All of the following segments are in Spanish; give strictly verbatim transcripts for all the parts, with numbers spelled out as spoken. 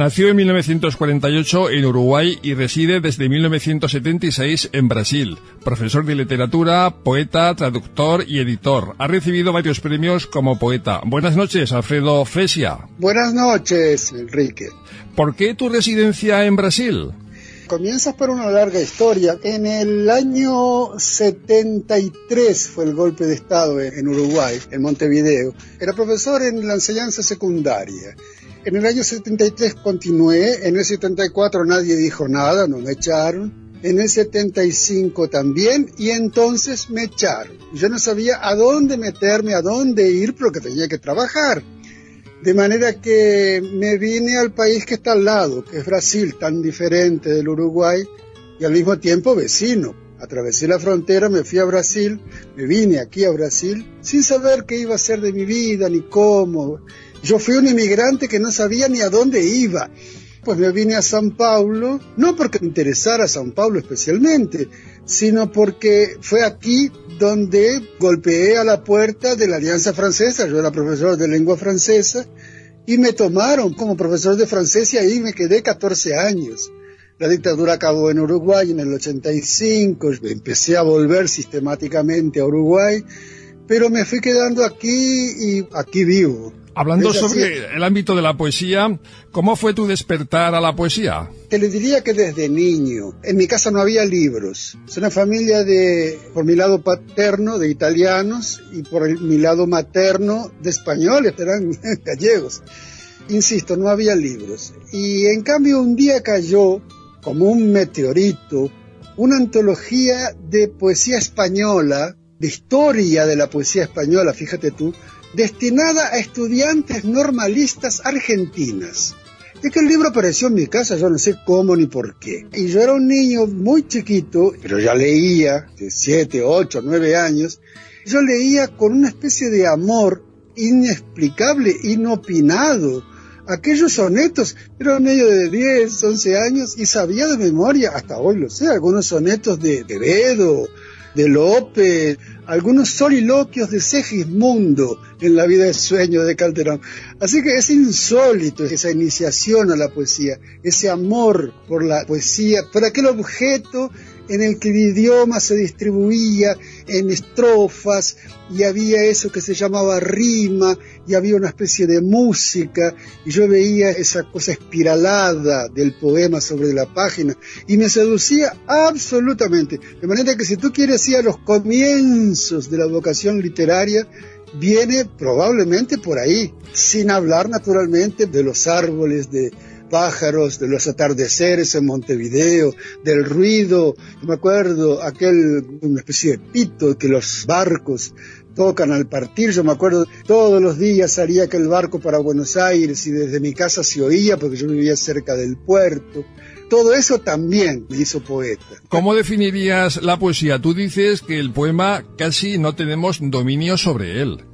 Nació en mil novecientos cuarenta y ocho en Uruguay y reside desde mil novecientos setenta y seis en Brasil. Profesor de literatura, poeta, traductor y editor. Ha recibido varios premios como poeta. Buenas noches, Alfredo Fresia. Buenas noches, Enrique. ¿Por qué tu residencia en Brasil? Comienzas por una larga historia. En el año setenta y tres fue el golpe de Estado en Uruguay, en Montevideo. Era profesor en la enseñanza secundaria. En el año setenta y tres continué, en el setenta y cuatro nadie dijo nada, no me echaron. En el setenta y cinco también, y entonces me echaron. Yo no sabía a dónde meterme, a dónde ir, porque tenía que trabajar. De manera que me vine al país que está al lado, que es Brasil, tan diferente del Uruguay, y al mismo tiempo vecino. Atravesé la frontera, me fui a Brasil, me vine aquí a Brasil, sin saber qué iba a ser de mi vida, ni cómo. Yo fui un inmigrante que no sabía ni a dónde iba. Pues me vine a São Paulo, no porque me interesara São Paulo especialmente, sino porque fue aquí donde golpeé a la puerta de la Alianza Francesa. Yo era profesor de lengua francesa y me tomaron como profesor de francés y ahí me quedé catorce años. La dictadura acabó en Uruguay en el ochenta y cinco, empecé a volver sistemáticamente a Uruguay, pero me fui quedando aquí y aquí vivo. Hablando sobre el ámbito de la poesía, ¿cómo fue tu despertar a la poesía? Te le diría que desde niño. En mi casa no había libros. Es una familia de, por mi lado paterno, de italianos, y por el, mi lado materno, de españoles, eran gallegos. Insisto, no había libros. Y en cambio un día cayó, como un meteorito, una antología de poesía española, de historia de la poesía española, fíjate tú, destinada a estudiantes normalistas argentinas. Es que el libro apareció en mi casa, yo no sé cómo ni por qué. Y yo era un niño muy chiquito, pero ya leía, de siete, ocho, nueve años. Yo leía con una especie de amor inexplicable, inopinado. Aquellos sonetos, era un niño de diez, once años y sabía de memoria, hasta hoy lo sé, algunos sonetos de Quevedo, de Lope, algunos soliloquios de Segismundo en La vida de sueño de Calderón. Así que es insólito esa iniciación a la poesía, ese amor por la poesía, por aquel objeto en el que el idioma se distribuía en estrofas y había eso que se llamaba rima y había una especie de música y yo veía esa cosa espiralada del poema sobre la página y me seducía absolutamente. De manera que si tú quieres ir a los comienzos de la vocación literaria, viene probablemente por ahí, sin hablar naturalmente de los árboles, de pájaros, de los atardeceres en Montevideo, del ruido. Me acuerdo aquel, una especie de pito que los barcos tocan al partir. Yo me acuerdo, todos los días salía aquel barco para Buenos Aires y desde mi casa se oía porque yo vivía cerca del puerto. Todo eso también me hizo poeta. ¿Cómo definirías la poesía? Tú dices que el poema casi no tenemos dominio sobre él.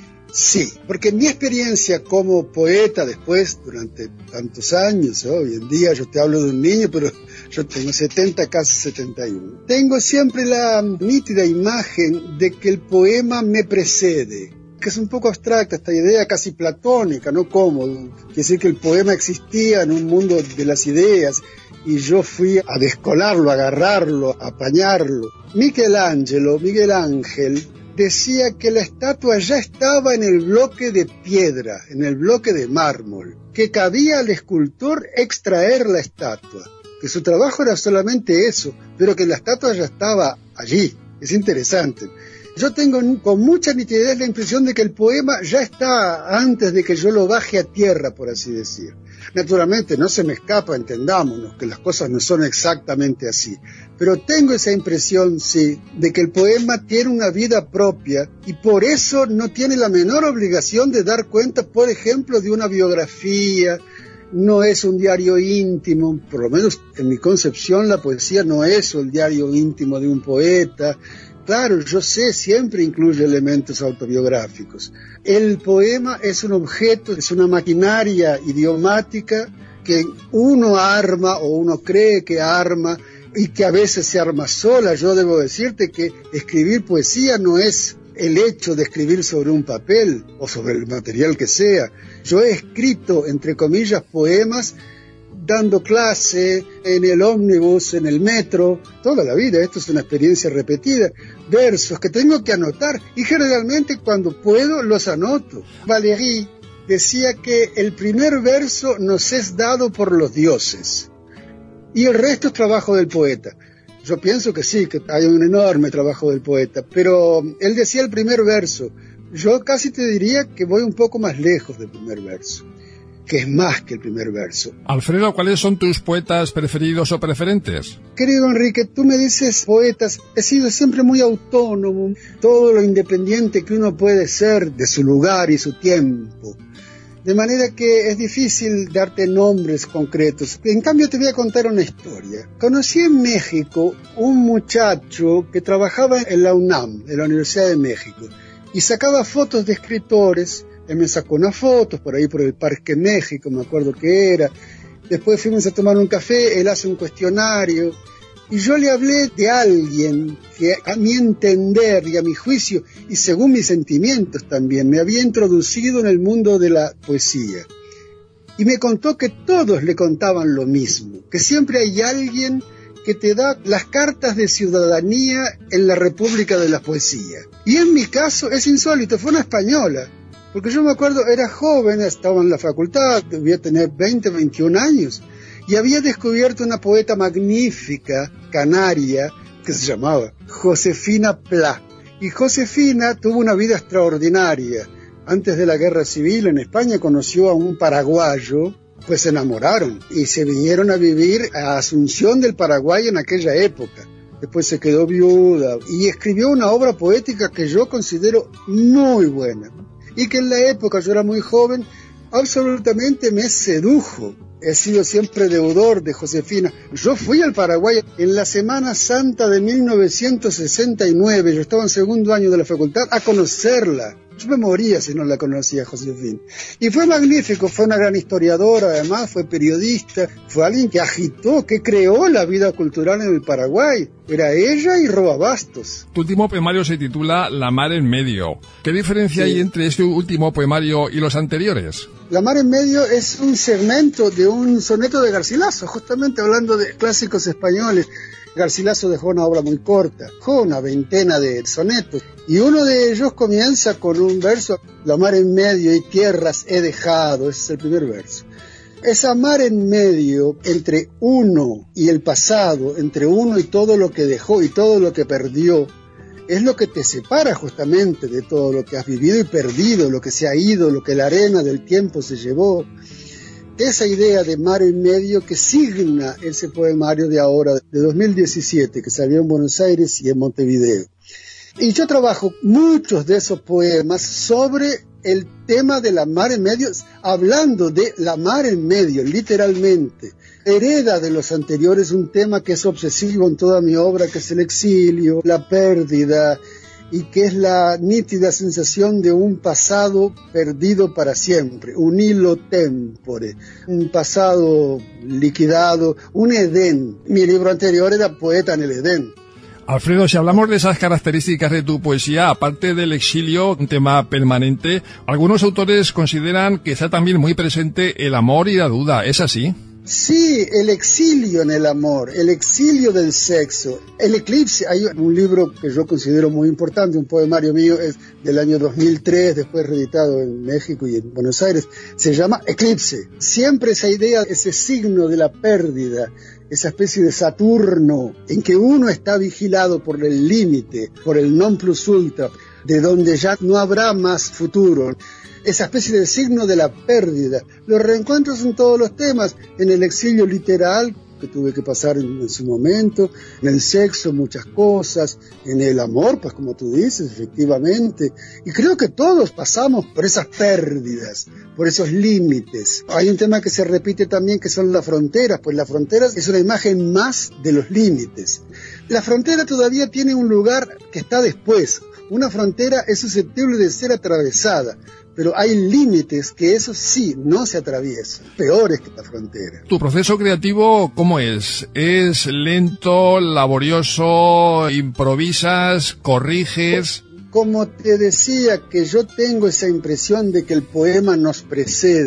Sí, porque en mi experiencia como poeta después, durante tantos años, ¿eh? Hoy en día yo te hablo de un niño, pero yo tengo setenta, casi setenta y uno. Tengo siempre la nítida imagen de que el poema me precede, que es un poco abstracta esta idea casi platónica, ¿no? ¿Cómo? Quiere decir que el poema existía en un mundo de las ideas y yo fui a descolarlo, a agarrarlo, a apañarlo. Michelangelo, Miguel Ángel, decía que la estatua ya estaba en el bloque de piedra, en el bloque de mármol, que cabía al escultor extraer la estatua, que su trabajo era solamente eso, pero que la estatua ya estaba allí. Es interesante. Yo tengo con mucha nitidez la impresión de que el poema ya está antes de que yo lo baje a tierra, por así decir. Naturalmente, no se me escapa, entendámonos, que las cosas no son exactamente así. Pero tengo esa impresión, sí, de que el poema tiene una vida propia y por eso no tiene la menor obligación de dar cuenta, por ejemplo, de una biografía. No es un diario íntimo, por lo menos en mi concepción la poesía no es el diario íntimo de un poeta. Claro, yo sé, siempre incluye elementos autobiográficos. El poema es un objeto, es una maquinaria idiomática que uno arma o uno cree que arma y que a veces se arma sola. Yo debo decirte que escribir poesía no es el hecho de escribir sobre un papel o sobre el material que sea. Yo he escrito, entre comillas, poemas dando clase, en el ómnibus, en el metro, toda la vida. Esto es una experiencia repetida. Versos que tengo que anotar y generalmente cuando puedo los anoto. Valéry decía que el primer verso nos es dado por los dioses y el resto es trabajo del poeta. Yo pienso que sí, que hay un enorme trabajo del poeta, pero él decía el primer verso. Yo casi te diría que voy un poco más lejos del primer verso, que es más que el primer verso. Alfredo, ¿cuáles son tus poetas preferidos o preferentes? Querido Enrique, tú me dices poetas, he sido siempre muy autónomo, todo lo independiente que uno puede ser de su lugar y su tiempo. De manera que es difícil darte nombres concretos. En cambio te voy a contar una historia. Conocí en México un muchacho que trabajaba en la UNAM, en la Universidad de México, y sacaba fotos de escritores. Él me sacó unas fotos por ahí por el Parque México, me acuerdo que era. Después fuimos a tomar un café, él hace un cuestionario. Y yo le hablé de alguien que a mi entender y a mi juicio, y según mis sentimientos también, me había introducido en el mundo de la poesía. Y me contó que todos le contaban lo mismo, que siempre hay alguien que te da las cartas de ciudadanía en la República de la Poesía. Y en mi caso es insólito, fue una española. Porque yo me acuerdo, era joven, estaba en la facultad, debía tener veinte, veintiún años, y había descubierto una poeta magnífica, canaria, que se llamaba Josefina Pla. Y Josefina tuvo una vida extraordinaria. Antes de la Guerra Civil en España conoció a un paraguayo, pues se enamoraron y se vinieron a vivir a Asunción del Paraguay en aquella época. Después se quedó viuda y escribió una obra poética que yo considero muy buena. Y que en la época, yo era muy joven, absolutamente me sedujo. He sido siempre deudor de Josefina. Yo fui al Paraguay en la Semana Santa de mil novecientos sesenta y nueve, yo estaba en segundo año de la facultad, a conocerla. Yo me moría si no la conocía, Josefina. Y fue magnífico, fue una gran historiadora, además, fue periodista, fue alguien que agitó, que creó la vida cultural en el Paraguay. Era ella y Roa Bastos. Tu último poemario se titula La mar en medio. ¿Qué diferencia Sí. hay entre este último poemario y los anteriores? La mar en medio es un segmento de un soneto de Garcilaso, justamente hablando de clásicos españoles. Garcilaso dejó una obra muy corta, dejó una veintena de sonetos, y uno de ellos comienza con un verso: la mar en medio y tierras he dejado, ese es el primer verso. Esa mar en medio entre uno y el pasado, entre uno y todo lo que dejó y todo lo que perdió, es lo que te separa justamente de todo lo que has vivido y perdido, lo que se ha ido, lo que la arena del tiempo se llevó. Esa idea de mar en medio que signa ese poemario de ahora, de dos mil diecisiete, que salió en Buenos Aires y en Montevideo. Y yo trabajo muchos de esos poemas sobre el tema de la mar en medio, hablando de la mar en medio, literalmente. Hereda de los anteriores un tema que es obsesivo en toda mi obra, que es el exilio, la pérdida, y que es la nítida sensación de un pasado perdido para siempre, un hilo tempore, un pasado liquidado, un Edén. Mi libro anterior era Poeta en el Edén. Alfredo, si hablamos de esas características de tu poesía, aparte del exilio, un tema permanente, algunos autores consideran que está también muy presente el amor y la duda. ¿Es así? Sí, el exilio en el amor, el exilio del sexo, el eclipse. Hay un libro que yo considero muy importante, un poemario mío, es del año dos mil tres, después reeditado en México y en Buenos Aires, se llama Eclipse. Siempre esa idea, ese signo de la pérdida, esa especie de Saturno, en que uno está vigilado por el límite, por el non plus ultra, de donde ya no habrá más futuro. Esa especie de signo de la pérdida. Los reencuentros en todos los temas, en el exilio literal, que tuve que pasar en, en su momento, en el sexo muchas cosas, en el amor, pues como tú dices, efectivamente. Y creo que todos pasamos por esas pérdidas, por esos límites. Hay un tema que se repite también, que son las fronteras, pues las fronteras es una imagen más de los límites. La frontera todavía tiene un lugar que está después. Una frontera es susceptible de ser atravesada, pero hay límites que eso sí no se atraviesan, peores que la frontera. ¿Tu proceso creativo cómo es? ¿Es lento, laborioso, improvisas, corriges? Como te decía, que yo tengo esa impresión de que el poema nos precede,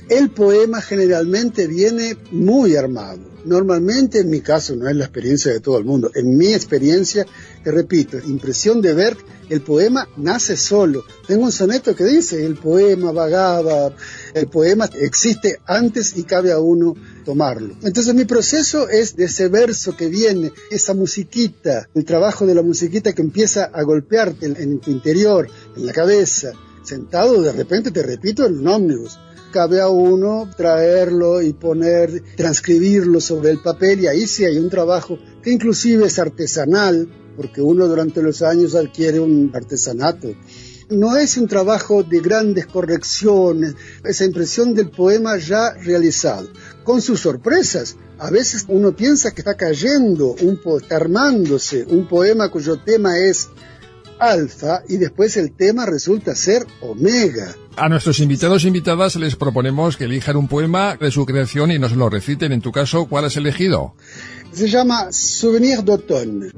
El poema generalmente viene muy armado. Normalmente, en mi caso, no es la experiencia de todo el mundo. En mi experiencia, te repito, impresión de ver, el poema nace solo. Tengo un soneto que dice, el poema vagaba, el poema existe antes y cabe a uno tomarlo. Entonces mi proceso es de ese verso que viene, esa musiquita, el trabajo de la musiquita que empieza a golpearte en, en tu interior, en la cabeza. Sentado, de repente, te repito, en un ómnibus. Cabe a uno traerlo y poner, transcribirlo sobre el papel, y ahí sí hay un trabajo que inclusive es artesanal, porque uno durante los años adquiere un artesanato. No es un trabajo de grandes correcciones, esa impresión del poema ya realizado, con sus sorpresas. A veces uno piensa que está cayendo, un po- está armándose un poema cuyo tema es alfa y después el tema resulta ser omega. A nuestros invitados e invitadas les proponemos que elijan un poema de su creación y nos lo reciten. En tu caso, ¿cuál has elegido? Se llama Souvenir d'automne.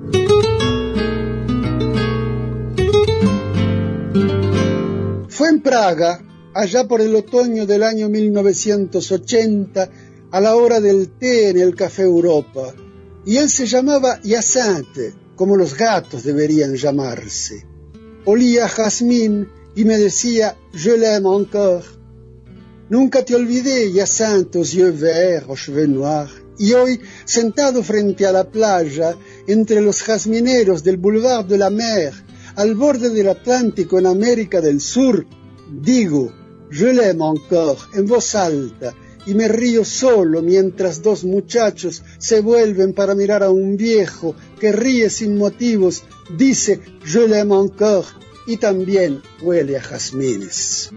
Fue en Praga, allá por el otoño del año mil novecientos ochenta, a la hora del té en el Café Europa, y él se llamaba Hyacinthe, como los gatos deberían llamarse. Olía a jazmín y me decía, je l'aime encore. Nunca te olvidé, Hyacinthe, aux yeux verts, aux cheveux noirs. Y hoy, sentado frente a la playa, entre los jazmineros del Boulevard de la Mer, al borde del Atlántico en América del Sur, digo, je l'aime encore, en voz alta, y me río solo mientras dos muchachos se vuelven para mirar a un viejo que ríe sin motivos, dice je l'aime encore y también huele a jazmines.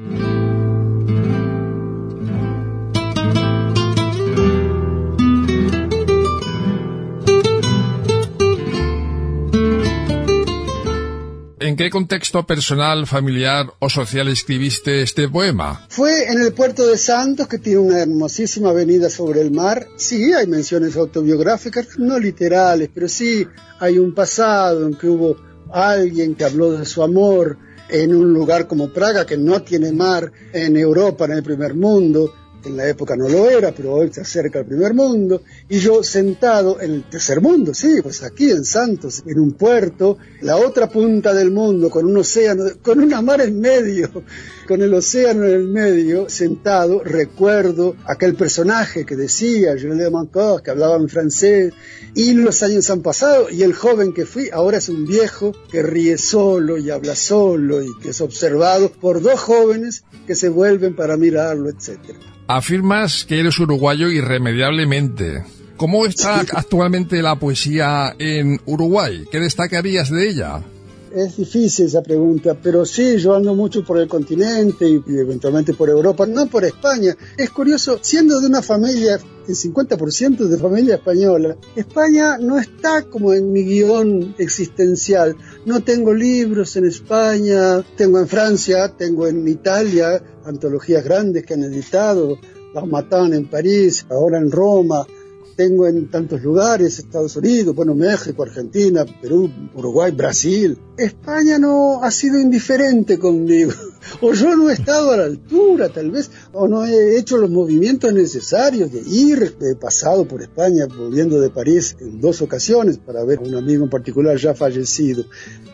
¿En qué contexto personal, familiar o social escribiste este poema? Fue en el puerto de Santos, que tiene una hermosísima avenida sobre el mar. Sí, hay menciones autobiográficas, no literales, pero sí hay un pasado en que hubo alguien que habló de su amor en un lugar como Praga, que no tiene mar, en Europa, en el primer mundo. En la época no lo era, pero hoy se acerca al primer mundo, y yo sentado en el tercer mundo, sí, pues aquí en Santos, en un puerto, la otra punta del mundo, con un océano, con una mar en medio, con el océano en el medio, sentado, recuerdo aquel personaje que decía, je l'aime encore, que hablaba en francés, y los años han pasado, y el joven que fui ahora es un viejo que ríe solo y habla solo, y que es observado por dos jóvenes que se vuelven para mirarlo, etcétera. Afirmas que eres uruguayo irremediablemente. ¿Cómo está actualmente la poesía en Uruguay? ¿Qué destacarías de ella? Es difícil esa pregunta, pero sí, yo ando mucho por el continente y, y eventualmente por Europa, no por España. Es curioso, siendo de una familia, el cincuenta por ciento de familia española, España no está como en mi guión existencial. No tengo libros en España, tengo en Francia, tengo en Italia, antologías grandes que han editado, Las Matan en París, ahora en Roma. Tengo en tantos lugares, Estados Unidos, bueno, México, Argentina, Perú, Uruguay, Brasil. España no ha sido indiferente conmigo. O yo no he estado a la altura, tal vez, o no he hecho los movimientos necesarios de ir. He pasado por España, volviendo de París en dos ocasiones para ver a un amigo en particular ya fallecido.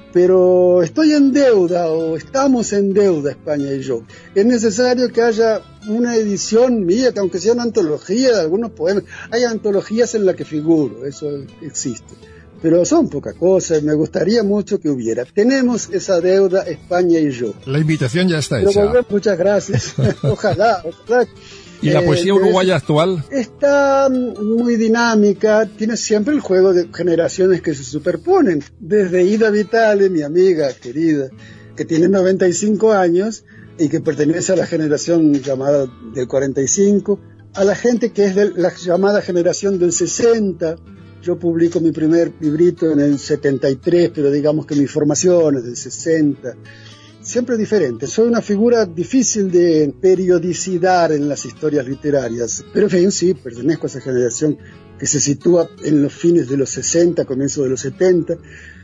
Pero estoy en deuda, o estamos en deuda, España y yo. Es necesario que haya una edición mía, que aunque sea una antología de algunos poemas, hay antologías en las que figuro, eso existe. Pero son poca cosa, me gustaría mucho que hubiera. Tenemos esa deuda, España y yo. La invitación ya está Pero hecha. volver, muchas gracias. ojalá, ojalá. ¿Y la poesía Eh, uruguaya actual? Está muy dinámica, tiene siempre el juego de generaciones que se superponen. Desde Ida Vitale, mi amiga querida, que tiene noventa y cinco años y que pertenece a la generación llamada del cuarenta y cinco, a la gente que es de la llamada generación del sesenta. Yo publico mi primer librito en el setenta y tres, pero digamos que mi formación es del sesenta. Siempre diferente. Soy una figura difícil de periodicidad en las historias literarias, pero en fin, sí, pertenezco a esa generación que se sitúa en los fines de los sesenta, comienzo de los setenta,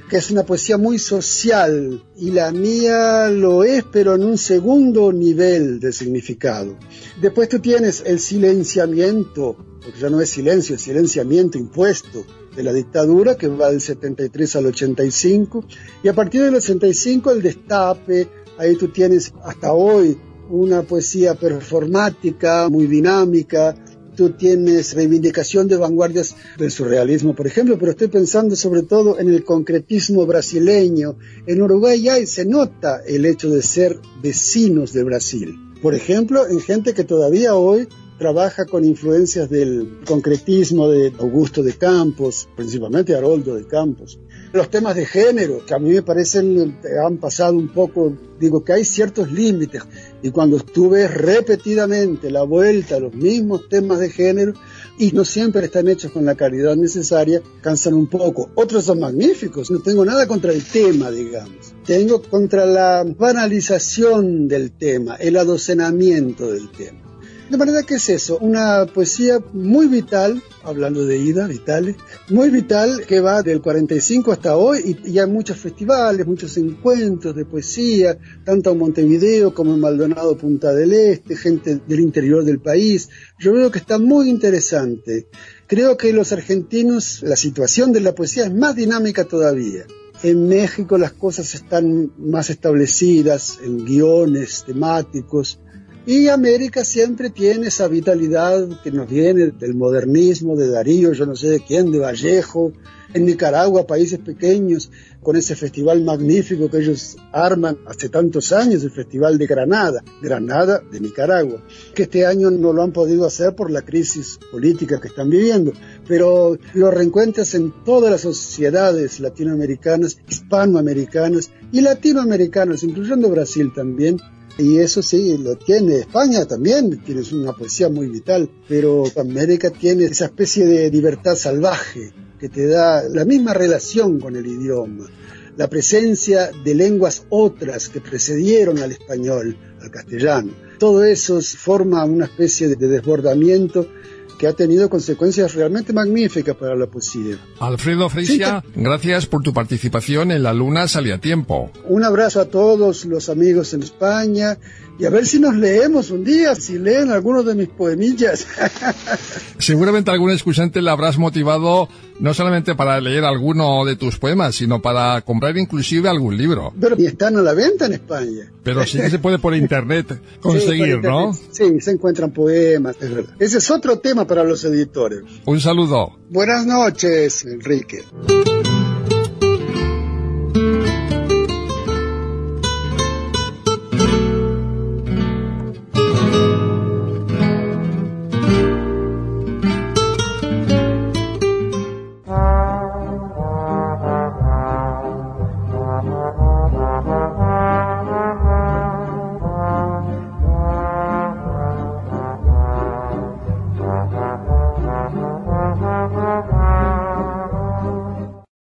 que es una poesía muy social, y la mía lo es, pero en un segundo nivel de significado. Después tú tienes el silenciamiento, porque ya no es silencio, es silenciamiento impuesto de la dictadura, que va del setenta y tres al ochenta y cinco, y a partir del ochenta y cinco el destape. Ahí tú tienes hasta hoy una poesía performática, muy dinámica. Tú tienes reivindicación de vanguardias del surrealismo, por ejemplo, pero estoy pensando sobre todo en el concretismo brasileño. En Uruguay ya se nota el hecho de ser vecinos de Brasil. Por ejemplo, en gente que todavía hoy trabaja con influencias del concretismo de Augusto de Campos, principalmente Haroldo de Campos. Los temas de género, que a mí me parecen, han pasado un poco, digo que hay ciertos límites, y cuando tú ves repetidamente la vuelta a los mismos temas de género, y no siempre están hechos con la calidad necesaria, cansan un poco. Otros son magníficos, no tengo nada contra el tema, digamos. Tengo contra la banalización del tema, el adocenamiento del tema. De manera que es eso, una poesía muy vital, hablando de Ida, Vitale, muy vital, que va del cuarenta y cinco hasta hoy, y, y hay muchos festivales, muchos encuentros de poesía, tanto en Montevideo como en Maldonado, Punta del Este, gente del interior del país. Yo veo que está muy interesante. Creo que los argentinos, la situación de la poesía es más dinámica todavía. En México las cosas están más establecidas en guiones temáticos, y América siempre tiene esa vitalidad que nos viene del modernismo, de Darío, yo no sé de quién, de Vallejo. En Nicaragua, países pequeños, con ese festival magnífico que ellos arman hace tantos años, el Festival de Granada, Granada de Nicaragua, que este año no lo han podido hacer por la crisis política que están viviendo, pero lo reencuentras en todas las sociedades latinoamericanas, hispanoamericanas y latinoamericanas, incluyendo Brasil también. Y eso sí, lo tiene España también, tiene una poesía muy vital, pero América tiene esa especie de libertad salvaje que te da la misma relación con el idioma, la presencia de lenguas otras que precedieron al español, al castellano. Todo eso forma una especie de desbordamiento que ha tenido consecuencias realmente magníficas para la poesía. Alfredo Freixas, sí, gracias por tu participación en La Luna Sale a Tiempo. Un abrazo a todos los amigos en España, y a ver si nos leemos un día, si leen algunos de mis poemillas. Seguramente a algún escuchante le habrás motivado no solamente para leer alguno de tus poemas, sino para comprar inclusive algún libro. Pero están a la venta en España. Pero sí que se puede por internet conseguir, sí, ¿no? Sí, se encuentran poemas, es verdad. Ese es otro tema para los editores. Un saludo. Buenas noches, Enrique.